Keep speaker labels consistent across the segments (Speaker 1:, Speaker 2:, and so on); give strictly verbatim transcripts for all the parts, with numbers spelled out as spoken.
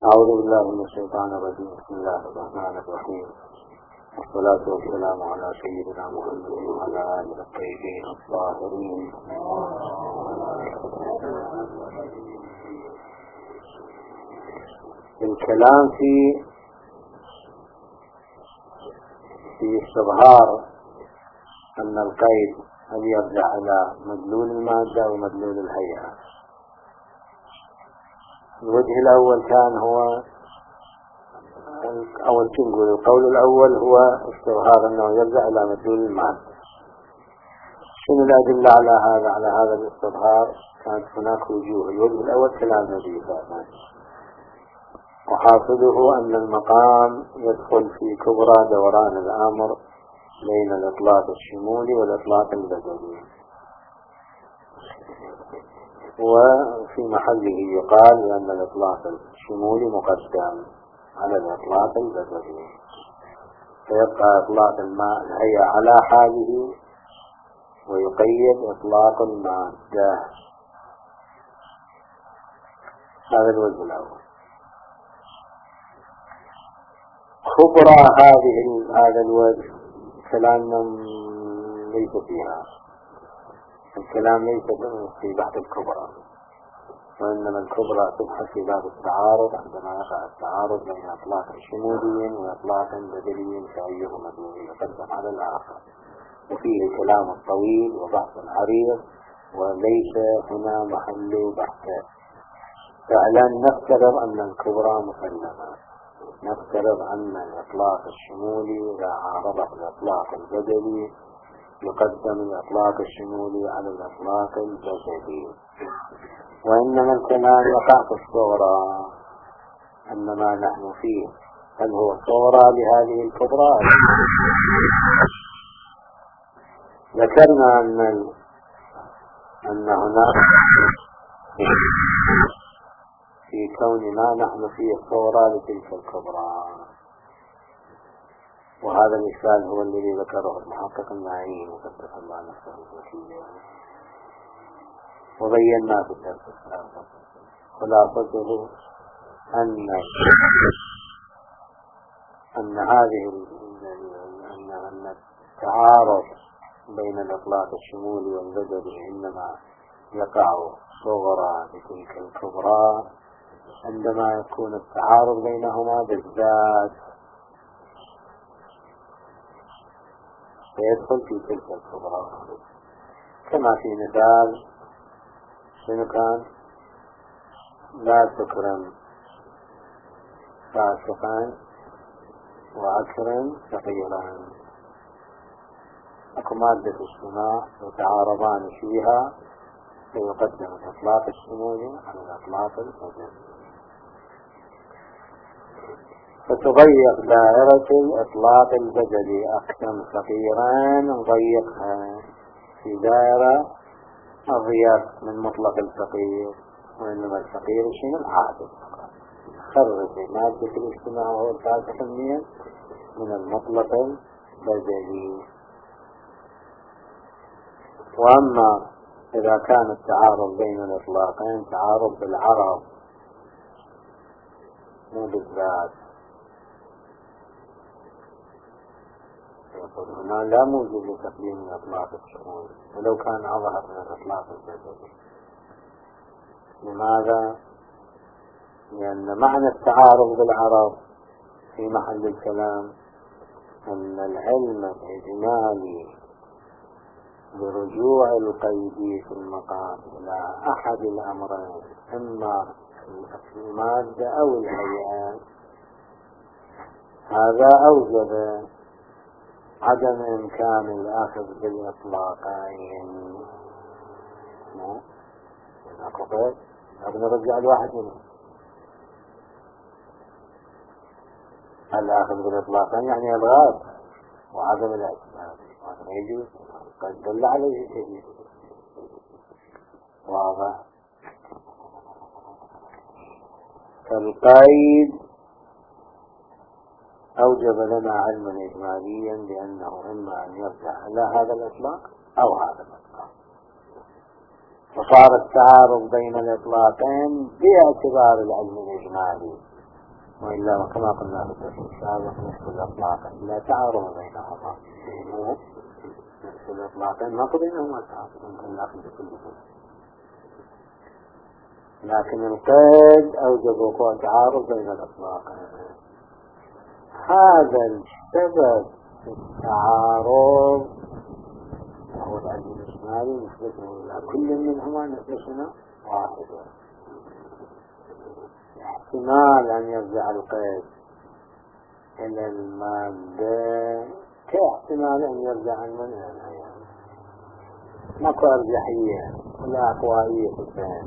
Speaker 1: أعوذ بالله من الشيطان الرجيم. بسم الله الرحمن الرحيم، والصلاة والسلام على سيدنا محمد وعلى آله الطيبين الطاهرين. الكلام في في استظهار أن القيد هل يرجع على مدلول المادة ومدلول الهيئة. الوجه الأول كان هو أول شيء نقول القول الأول هو استظهار أنه يرجع إلى مدلول المادة. شنو الأدلة على هذا على هذا الاستظهار؟ كانت هناك وجوه. الوجه الأول كلام النبي صلى الله عليه وسلم، وحاصله أن المقام يدخل في كبرى دوران الأمر بين الإطلاق الشمولي والإطلاق البدني، وفي محله يقال بأن الإطلاق الشمولي مقدم على الإطلاق البدني، فيبقى إطلاق الماء الهيئة على حاله ويقيد إطلاق المادة. هذا الوجه الأول. خبرى هذه هذا الوجه كلامنا ليس فيها، الكلام ليس في بحث الكبرى، وإنما الكبرى تبحث في باب التعارض عندما يقع التعارض بين إطلاق شمولي وإطلاق بدلي فأيهما الذي يقدم على الآخر، وفيه كلام طويل وبحث عريض وليس هنا محل بحث. فعلا نفترض أن الكبرى مسلمة، نفترض أن الإطلاق الشمولي إذا عارضه الإطلاق البدلي يقدم الإطلاق الشمولي على الإطلاق البدلي، وإنما الكلام يقع في الصغرى أن ما نحن فيه هل هو صغرى لهذه الكبرى. ذكرنا أن أن هناك في كوننا نحن فيه صغرى لتلك الكبرى، وهذا الإشكال هو الذي ذكره المحقق النعيم وقدس الله نفسه الوكيل، وبينا في الدرس السابق. خلاصته أن أن هذه أن أن التعارض بين الإطلاق الشمولي والبدلي إنما يقع صغرى لتلك الكبرى عندما يكون التعارض بينهما بالذات فيدخل في تلك الكبرى، كما في مثال شنو كان؟ لا تكرم فاسقا وأكرم فقيرا. أكو مادة الصناع يتعارضان فيها فيقدم الإطلاق الشمولي على الإطلاق البدني، فتضيق دائرة الإطلاق البدني. أقسم فقيرا نضيقها في دائرة أضيق من مطلق الفقير، وإنما الفقير شنو؟ العادل. خرج مادة الاجتماع وهو الفاسق من المطلق البدني. وأما إذا كان التعارض بين الإطلاقين تعارض بالعرض مو بالذات، هنا لا موجود لتقديم الإطلاق الشمولي ولو كان أظهر من الإطلاق البدني. لماذا؟ لأن معنى التعارض بالعرض في محل الكلام أن العلم الإجمالي برجوع القيد في المقام إلى أحد الأمرين، إما المادة أو الهيئة، هذا أوجب عدم إمكان الأخذ بالإطلاقين. أكو قيد أبنى نرجع الواحد منهم. الأخذ بالإطلاقين يعني الغاز وعدم الإطلاق، وهذا ما يجوز، قد دل عليه شيء واضح. فالقيد أوجب لنا علما إجماليا بأنه إما أن يرجع إلى هذا الإطلاق أو هذا الإطلاق، فصار التعارض بين الإطلاقين باعتبار العلم الإجمالي وإلا كما قلنا في الدرس السابق نفس الإطلاقين لا تعارض بينهما، نفس الإطلاقين ما بينهما تعارض ممكن نأخذ كلهم، لكن القيد أوجب وقوع تعارض بين الإطلاقين. هذا السبب في التعارض وهو العلم الإجمالي نسبته إلى كل منهما نسبتنا واحدة. احتمال أن يرجع القيد إلى المادة كاحتمال أن يرجع المنع إلى العيان، ماكو أرجحية ولا عشوائية في الفهم،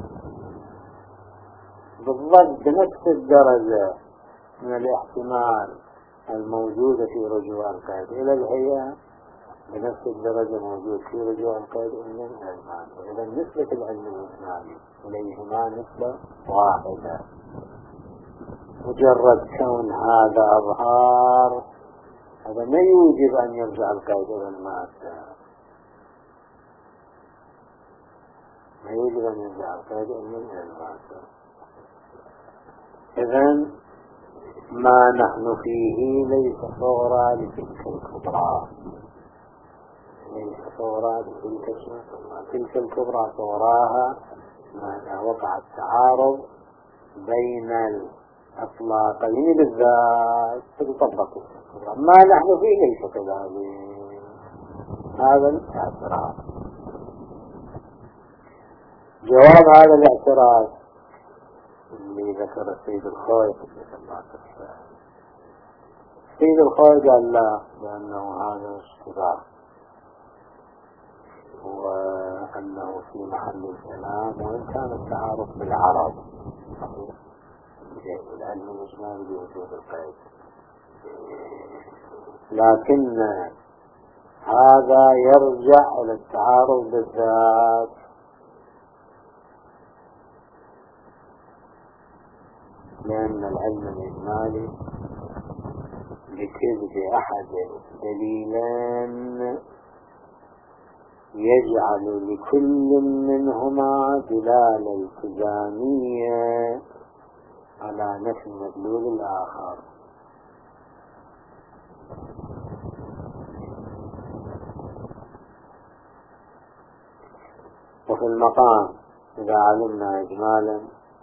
Speaker 1: بالضبط بنفس الدرجة من الاحتمال الموجودة في رجوع القيد إلى الهيئة بنفس الدرجة موجود في رجوع القيد إلى المادة. إذا نسبة العلم الإجمالي إليهما نسبة واحدة، مجرد كون هذا أظهار هذا ما يوجب أن يرجع القيد إلى المادة، ما يوجب أن يرجع القيد إلى المادة. إذن ما نحن فيه ليس صورة لتلك الكبرى، ليس صورة لتلك الكبرى، تلك الكبرى صوراها ما وقع التعارض بين الأطلاقين بالذات تطبق الكبرى. ما نحن فيه ليس كذلك، هذا الاعتراض. جواب هذا الاعتراض اللي ذكر السيد الخوي السيد الخوي قال لا، لأنه هذا اشتباه وأنه في محل الكلام، وإن كان التعارف بالعرب العلم الإجمالي بوجود القيد، لكن هذا يرجع إلى التعارف بالذات، لأن العلم الإجمالي بكذب أحد دليلين يجعل لكل منهما دلالة التزامية على نفي مدلول الآخر. وفي المقام إذا علمنا إجمالا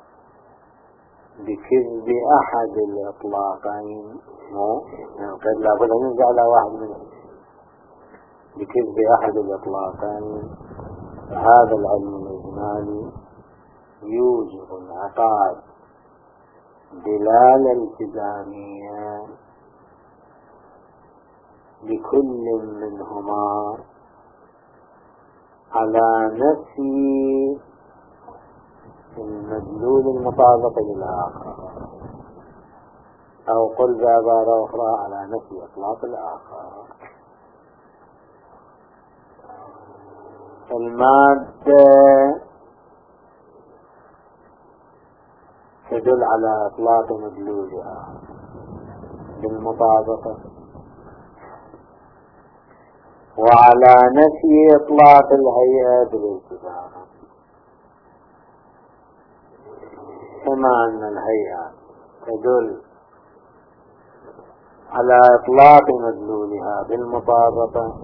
Speaker 1: بكذب أحد الإطلاقين، مو قد لا بد أن يرجع على واحد منهم، بكذب أحد الإطلاقين، فهذا العلم الإجمالي يوجب انعقاد دلالة التزامية لكل منهما على نفي المدلول المطابق للآخر، أو قل بعبارة أخرى على نفي إطلاق الآخر. المادة تدل على إطلاق مدلولها بالمطابقة، وعلى نفي إطلاق الهيئة بالالتزام، كما أن الهيئة تدل على إطلاق مدلولها بالمطابقة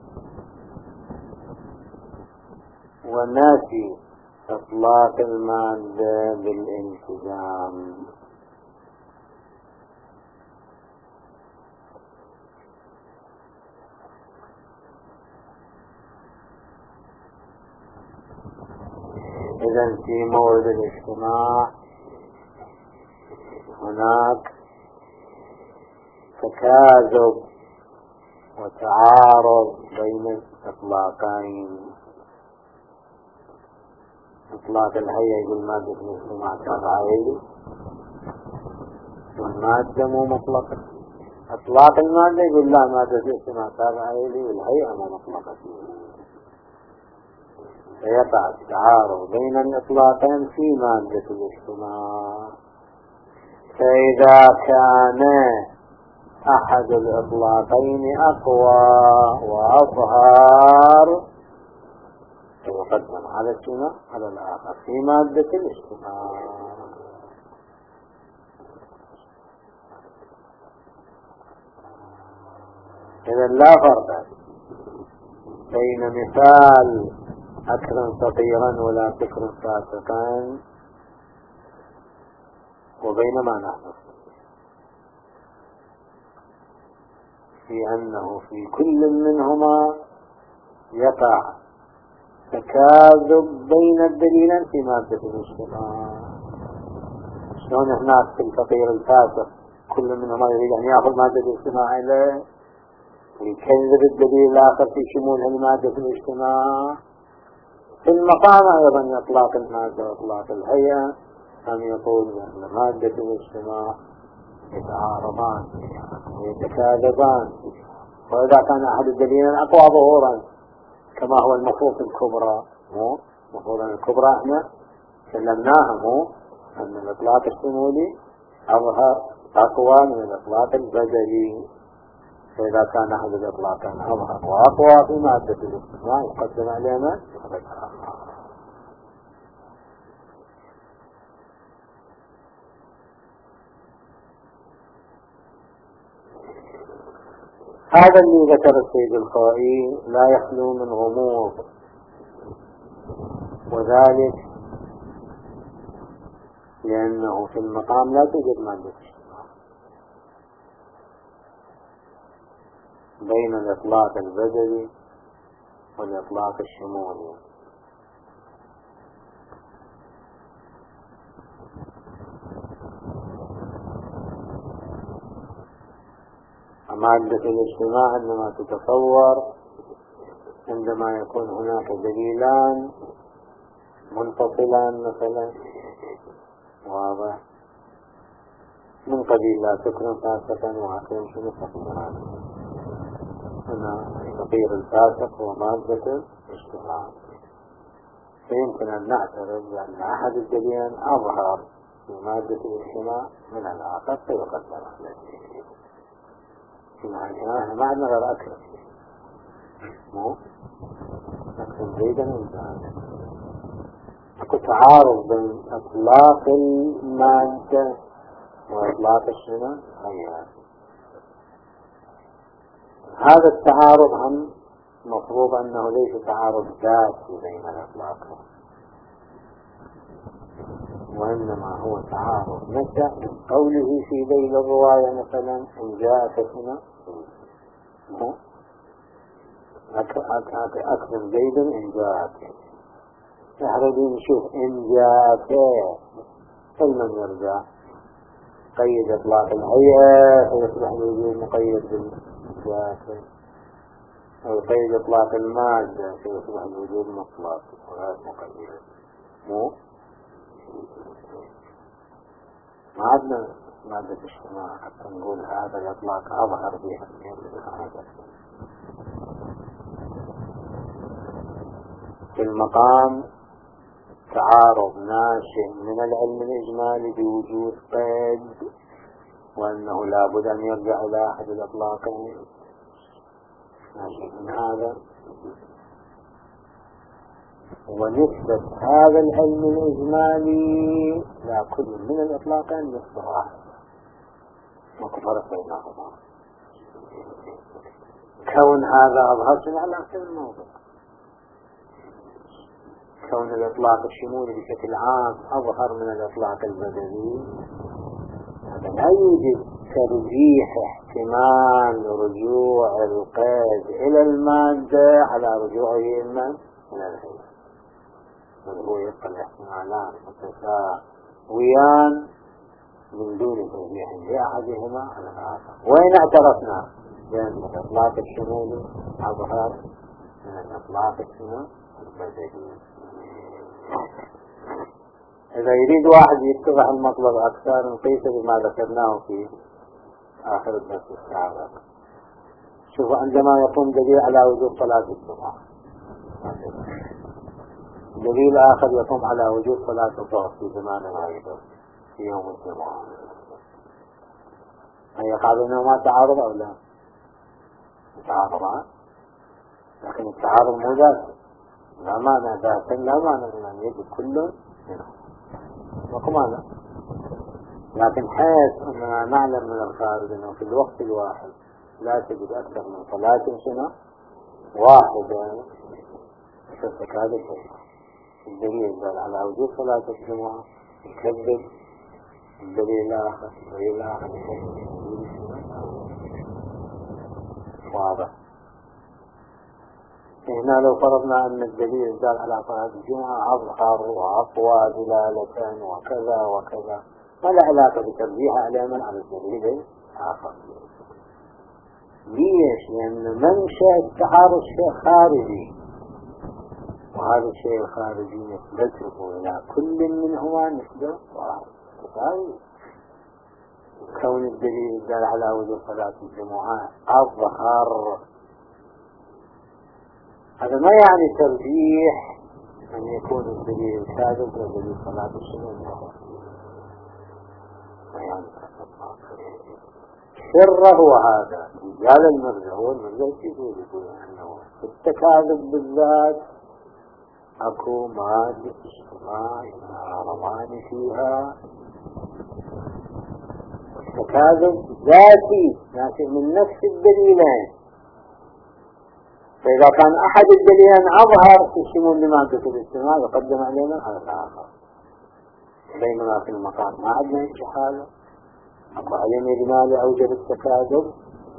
Speaker 1: ونفي إطلاق المادة بالالتزام. إذن في مورد الاجتماع هناك تكاذب وتعارض بين الإطلاقين. إطلاق الهيئة يقول مادة الاجتماع تابعية، والمادة مو مطلقة. إطلاق المادة يقول لا، مادة الاجتماع تابعية والهيئة مو مطلقة. فيقع التعارض بين الإطلاقين في مادة الاجتماع. فإذا كان أحد الإطلاقين أقوى وأظهر فيقدم على السنة على الآخر في مادة الاجتماع. إذا لا فرق بين مثال أكل فطيرا ولا فكر فاسقا وبين ما نحن في أنه في كل منهما يقع تكاذب بين الدليلين في مادة الاجتماع. شلون هناك في الفقير الفاسق كل منهما يريد أن يأخذ مادة الاجتماع إليه ويكذب الدليل الآخر في شمولها لمادة الاجتماع. في المقام أيضا إطلاق المادة وإطلاق الهيئة أن يقول بأن مادة الاجتماع يتعارضان ويتكاذبان، وإذا كان أحد الدليلين أقوى ظهورا كما هو المفروض في الكبرى، مو مفروض الكبرى احنا سلمناها، مو أن الإطلاق الشمولي أظهر أقوى من الإطلاق البدلي، فإذا كان أحد الإطلاقين أظهر وأقوى في مادة الاجتماع يقدم علينا هذا اللي ذكر السيد الخوئي لا يخلو من غموض، وذلك لأنه في المقام لا توجد مادة بين الإطلاق البدلي والإطلاق الشمولي. مادة الاجتماع إنما تتصور عندما يكون هناك دليلان منفصلان مثلا واضح من قبيل لا تكون فاسقا وعقل شنو فقيرا. هنا فقير الفاسق هو مادة الاجتماع، فيمكن أن نعترف بأن أحد الدليلين أظهر في مادة الاجتماع من الآخر فيقدم عليه. احنا ما عندنا غير أكل، مو أكل زيدا وإنسان. أكو تعارض بين إطلاق المادة وإطلاق الشنو هي هذا التعارض هم مفروض أنه ليس تعارض ذاتي بين الإطلاقين، وإنما هو تعارض نشأ من قوله في ذيل الرواية مثلا إن جاءك شنو أكرم زيد إن جاءك، احنا نشوف إن جاءك فلمن يرجع قيد إطلاق الهيئة فيصبح الوجود مقيد بالجاءك، أو قيد إطلاق المادة فيصبح الوجود مطلق وغير مقيد. مو ما عندنا مادة اجتماع حتى نقول هذا الإطلاق أظهر بها في المقام تعارض ناشئ من العلم الإجمالي بوجود قيد، وأنه لابد أن يرجع إلى أحد الإطلاقين ناشئ من هذا، ونسبة هذا العلم الإجمالي لا كل من الإطلاقين نسبة واحد وكو فرق بينهما. كون هذا أظهر شنو على كل الموضوع، كون الإطلاق الشمولي بشكل عام أظهر من الإطلاق البدني، هذا لا يوجد ترجيح احتمال رجوع القيد إلى المادة على رجوعه إلى الهيئة، وهو يبقى الاحتمالان متساويان من دون ترجيح لأحدهما على الآخر. وإن اعترفنا بأن الإطلاق الشمولي أظهر من الإطلاق الشمولي البدني. إذا يريد واحد يتضح المطلب أكثر نقيس بما ذكرناه في آخر الدرس السابق. شوفوا عندما يقوم دليل على وجوب صلاة الجمعة، دليل آخر يقوم على وجوب صلاة الظهر في زمان غيره في يوم الجمعة، هل يقع بينهما تعارض أو لا؟ تعارضان، لكن التعارض مو ذاتي، لا معنى ذاتا لا معنى من أن يجب كل منهم وكمانا، لكن حيث أننا نعلم من الخارج أنه في الوقت الواحد لا تجد أكثر من صلاة سنة واحدة تفسك هذا الشيء. الدليل دل على وجود صلاة الجمعة يكذب الدليل الآخر الدليل الآخر واضح. هنا لو فرضنا أن الدليل دل على صلاة الجمعة أظهر وأقوى دلالة وكذا وكذا، ولا علاقة بترجيح على من على الدليل الآخر. ليش؟ لأن منشأ التعارض شيء خارجي، وهذا الشيء الخارجي نسبته إلى كل منهما نسبة واحدة. كون الدليل دل على وجود صلاة الجمعة أظهر، هذا ما يعني ترجيح أن يكون الدليل كاذب ودليل صلاة الجمعة، ما يعني سره هذا. قال المرجع هو المرجع يقول يقول أنه في التكاذب بالذات أكو مادة اجتماع يتعارضان فيها، التكاذب ذاتي ناتج من نفس الدليلين، فإذا كان أحد الدليلين أظهر تشمون لمادة الاجتماع يقدم علينا على الآخر، بينما في المقام ما عندنا انتحاله أكو علينا لماذا أوجد التكاذب،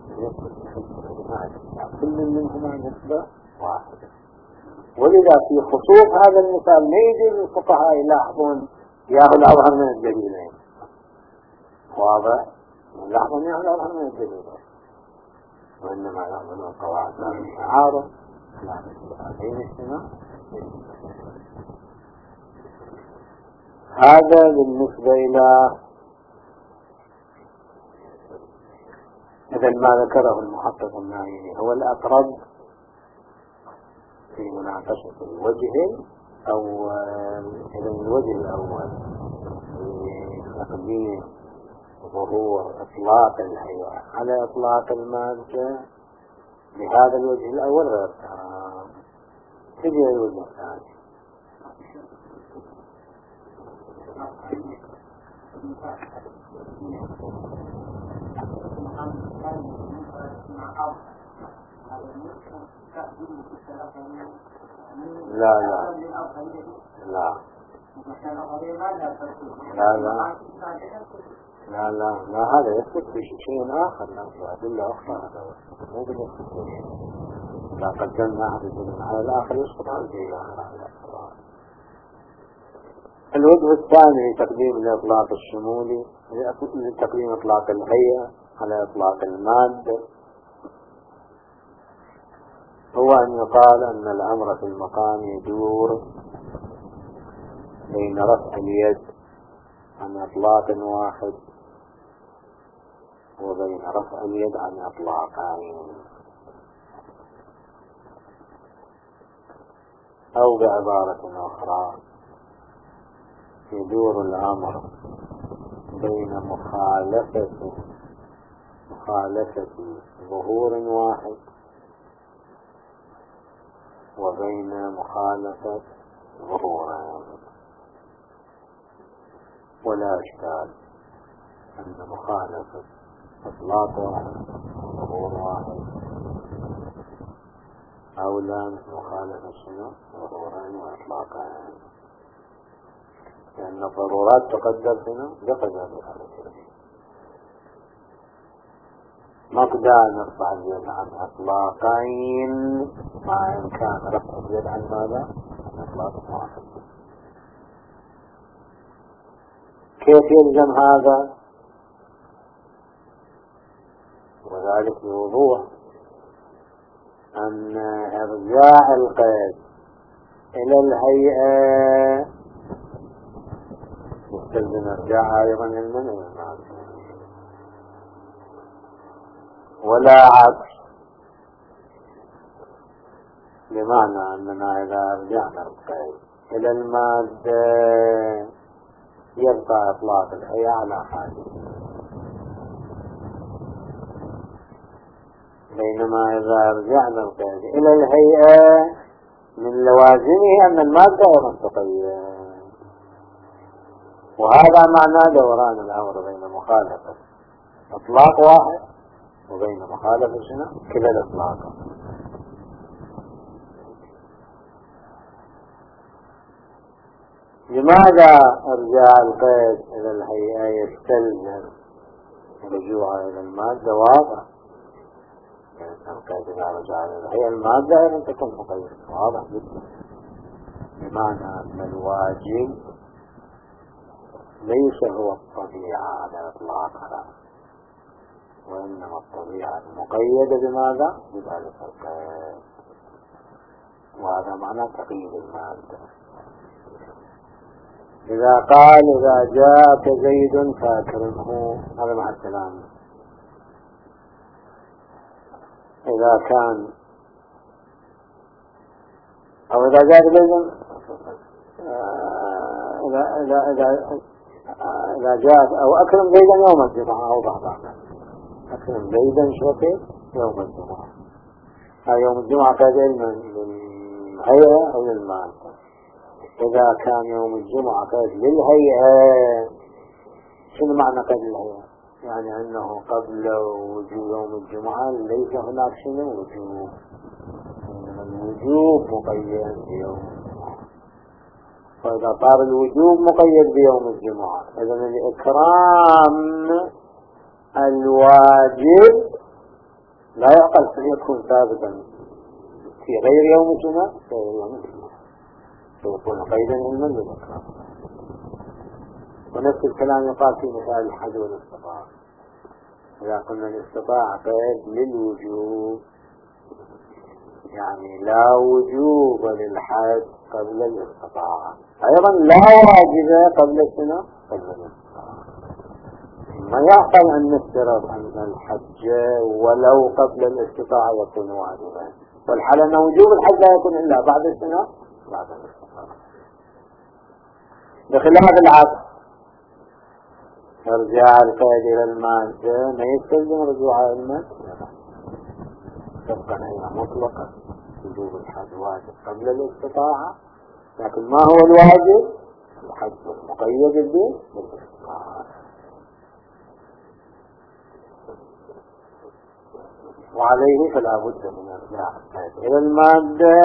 Speaker 1: كل منهما نسبة واحدة. ولذا في خصوص هذا المثال ما يجوز الفقهاء يلاحظون ياهو الأظهر من الدليلين، واضح؟ يلاحظون ياهو الأظهر من الدليلين، وإنما يعملون قواعد التعارض لا بين السماء. هذا بالنسبة إلى إذا ما ذكره المحقق النائي هو الأقرب في مناقشة الوجه الأول. إذا الوجه الأول تقديم ظهور إطلاق الهيئة على إطلاق المادة بهذا الوجه الأول غير تام. تجي الوجه الثاني لا لا لا لا لا لا لا لا هذا يثبت بشيء آخر، لا أدلة أخرى، هذا مو بالنسبة لا قدمنا أحد الدليل على الآخر يسقط على الدليل الآخر. الوجه الثاني لتقديم الإطلاق الشمولي لتقديم إطلاق الهيئة على إطلاق المادة هو أن يقال أن الأمر في المقام يدور بين رفع اليد عن إطلاق واحد وبين رفع اليد عن إطلاقين، أو بعبارة أخرى يدور الأمر بين مخالفة مخالفة ظهور واحد وبين مخالفة ظهورين. ولا إشكال أن مخالفة إطلاق واحد ظهور واحد أولى من مخالفة شنو ظهورين وإطلاقين، لأن الضرورات تقدر شنو بقدر هذا مقدار نرفع اليد عن إطلاقين مع إمكان رفع اليد عن ماذا؟ عن إطلاق واحد. كيف يلزم هذا؟ وذلك بوضوح أن إرجاع القيد إلى الهيئة يستلزم إرجاع أيضا المنع المعصوم، ولا عكس، بمعنى أننا إذا رجعنا القيد إلى المادة يبقى إطلاق الهيئة على حاله، بينما إذا رجعنا القيد إلى الهيئة من لوازمه أن المادة أيضا تقيد، وهذا معنى دوران الأمر بين مخالفة إطلاق واحد وبين مخالفة شنو كلا الإطلاق. لماذا ارجاع القيد الى الهيئة يستلزم رجوعها الى المادة؟ واضح، القيد اذا رجع الى الهيئة المادة ايضا تكون مقيدة، واضح جدا. بمعنى ان الواجب ليس هو الطبيعة على اطلاقها، وانما الطبيعة المقيدة بماذا؟ بذلك القيد، وهذا معنى تقييد المادة. إذا قال إذا جاءك زيد فأكرمه، هذا مع السلام. إذا كان أو إذا جاءك زيد إذا إذا إذا إذا جاءك أو أكرم زيدا يوم الجمعة أو بعض أكرم زيدا شوكي يوم الجمعة. هذا يوم الجمعة قد للهيئة أو للمال. إذا كان يوم الجمعة قد للهيئة، شنو معنى قد للهيئة؟ يعني أنه قبل وجوب يوم الجمعة ليس هناك شنو وجوب، الوجوب مقيد بيوم الجمعة. فإذا صار الوجوب مقيد بيوم الجمعة، إذا الإكرام الواجب لا يعقل أن يكون ثابتا في غير يوم الجمعة في غير يوم الجمعة، سيكون قيدا علما للإكرام. ونفس الكلام يقال في مثال الحج والاستطاعة. إذا قلنا الاستطاعة قيد للوجوب، يعني لا وجوب للحج قبل الاستطاعة، أيضا لا واجب قبل السنة قبل الاستطاعة. ما يعقل أن نفترض أن الحج ولو قبل الاستطاعة يكون واجبا، والحال أن وجوب الحج لا يكون إلا بعد السنة بعد الاستطاعة، بخلاف العكس. ارجاع القيد إلى المادة ما يستلزم رجوعها إلى المادة، تبقى هي مطلقة. وجوب الحج واجب قبل الاستطاعة، لكن ما هو الواجب؟ الحج المقيد به بالاستطاعة. وعليه فلا بد من ارجاع القيد الى المادة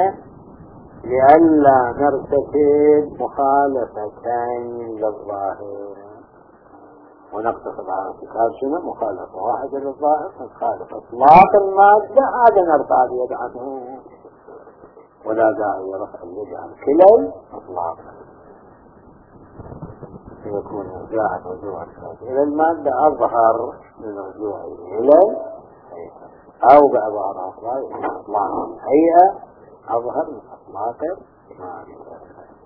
Speaker 1: لئلا نرتكب مخالفتين للظاهر، ونقتصد على ارتكاب شنو؟ مخالفة واحدة للظاهر، نخالف اطلاق المادة، هذا نرفع اليد عنه، ولا داعي رفع اليد عن كلا اطلاق. يكون ارجاع الرجوع الى المادة اظهر من الرجوع الى أو بعبارة أخرى إطلاق الهيئة أظهر من إطلاق المادة.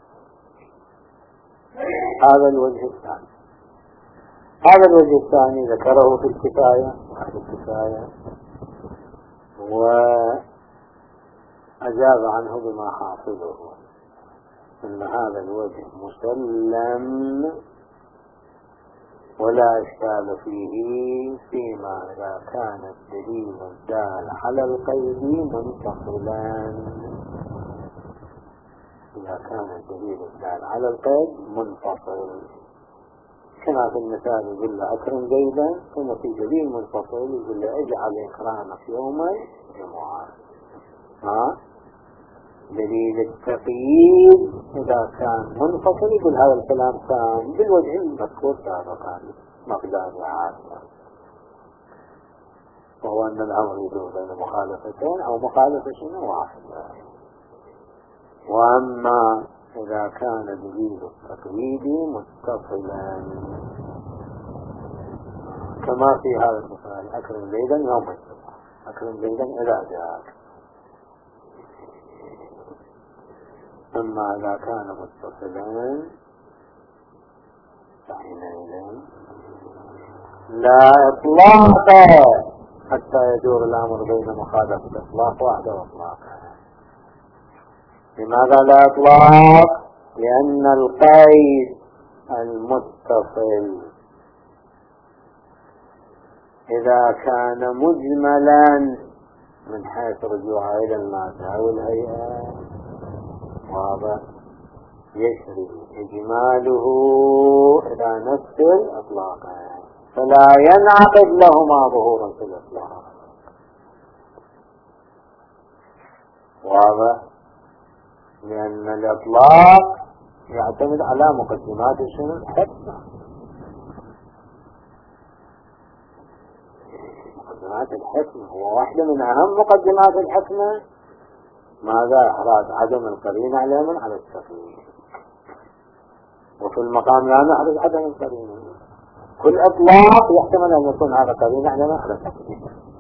Speaker 1: هذا الوجه الثاني. هذا الوجه الثاني ذكره في الكفاية في الكفاية وأجاب عنه بما حافظه، أن هذا الوجه مسلم ولا إشكال فيه فيما إذا كان الدليل الدال على القيد منفصلا. إذا كان الدليل الدال على القيد منفصل، كما في المثال يقول له أكرم زيدا، ثم في دليل منفصل يقول له اجعل إكرامك يوم الجمعة. ها دليل التقييد إذا كان منفصل يقول هذا الكلام كان بالوجه المذكور سابقا مقدار عادة، وهو أن الأمر يدور بين مخالفتين أو مخالفة شنو واحدة. وأما إذا كان دليل التقييد متصلا كما في هذا المثال أكرم زيدا يوم الجمعة، أكرم زيدا إذا جاءك. أما إذا كان متصلا فحينئذ لا إطلاق حتى يدور الأمر بين مخالفة إطلاق واحدة وإطلاق. لماذا لا إطلاق؟ لأن القيد المتصل إذا كان مجملا من حيث رجوعه إلى المادة أو الهيئة واضح يشري إجماله إلى نفس الإطلاق، فلا ينعقد لهما ظهورا في الإطلاق. واضح؟ لأن الإطلاق يعتمد على مقدمات شنو؟ الحكمة. مقدمات الحكمة هو واحدة من أهم مقدمات الحكمة ماذا؟ إحراز عدم القرينة على من؟ على التقييد. وفي المقام لا نحرز عدم القرينة. كل إطلاق يحتمل أن يكون هذا قرينة على من؟ على التقييد.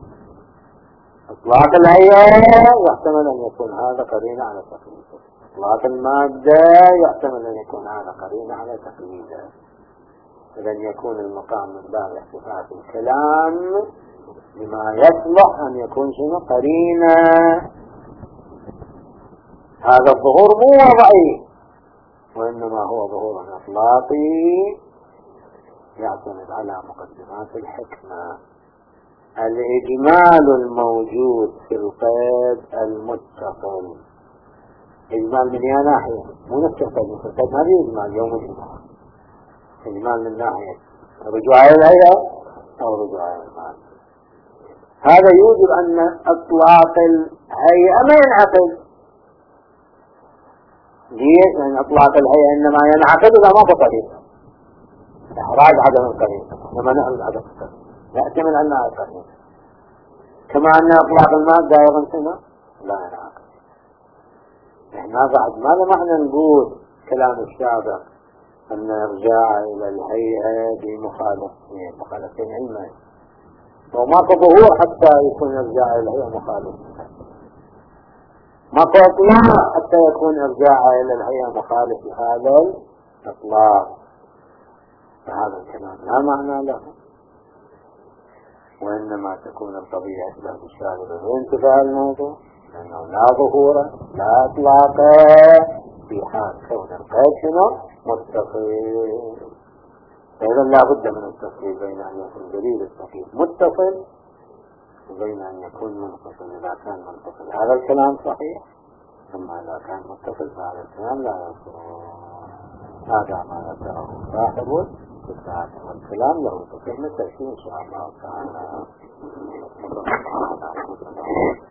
Speaker 1: إطلاق الهيئة يحتمل أن يكون هذا قرينة على تقييد. إطلاق المادة يحتمل أن يكون هذا قرينة على تقييده. إذن يكون المقام من باب احتفاظ الكلام لما يصلح أن يكون شنو؟ قرينة. هذا الظهور مو وضعي وإنما هو ظهور إطلاقي يعتمد على مقدمات الحكمة. الإجمال الموجود في القيد المتصل إجمال من يا ناحية مو نفس القيد. القيد ما فيه إجمال يوم الجمعة. إجمال من ناحية رجوع الهيئة أو رجوع المال. هذا يوجب أن إطلاق الهيئة ما ينعقد. ليه؟ لأن إطلاق الهيئة إنما ينعقد إذا ما بقريب إحراز عدم القريب. إنما نحرز عدم القريب يحتمل أنها قريب. كما أن إطلاق المادة أيضا سنة لا ينعقد. إحنا بعد ماذا معنى نقول كلام السابق أن إرجاع إلى الهيئة بمخالفتين مخالفتين علما وماكو ظهور حتى يكون إرجاع إلى الهيئة مخالف. ماكو إطلاق حتى يكون إرجاع إلى الهيئة مخالف لهذا الإطلاق. فهذا الكلام لا معنى له وإنما تكون القضية إثبات الشاغل وانتفاء الموضوع لأنه لا ظهور لا إطلاق في حال كون القيد شنو؟ متصل. فإذا لا بد من التفصيل بين أن يكون دليل التقييد متصل وبين أن يكون منفصل. إذا كان منفصل هذا الكلام صحيح، أما إذا كان متصل فهذا الكلام لا يصح. هذا ما ذكره صاحب الكتاب والكلام له تكمل تأثير إن شاء الله تعالى.